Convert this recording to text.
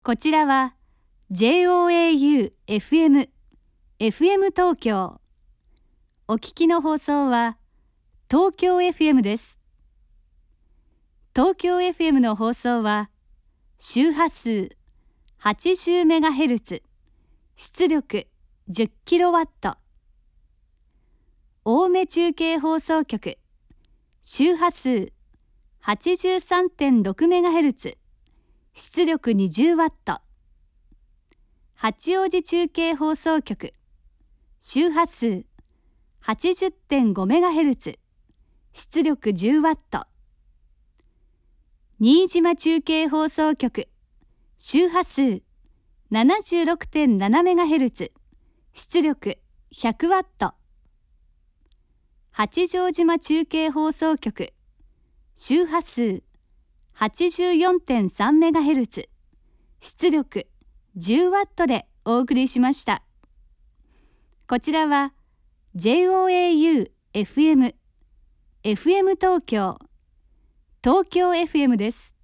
こちらは JOAU-FM、FM 東京。お聞きの放送は東京 FM です。東京 FM の放送は周波数 80MHz、出力 10kW。青梅中継放送局、周波数 83.6MHz、出力 20W。八王子中継放送局、周波数 80.5MHz、出力 10W。新島中継放送局、周波数 76.7MHz、出力 100W。八丈島中継放送局、周波数 84.3MHz、出力 10W でお送りしました。こちらは JOAU-FM、FM 東京、東京 FM です。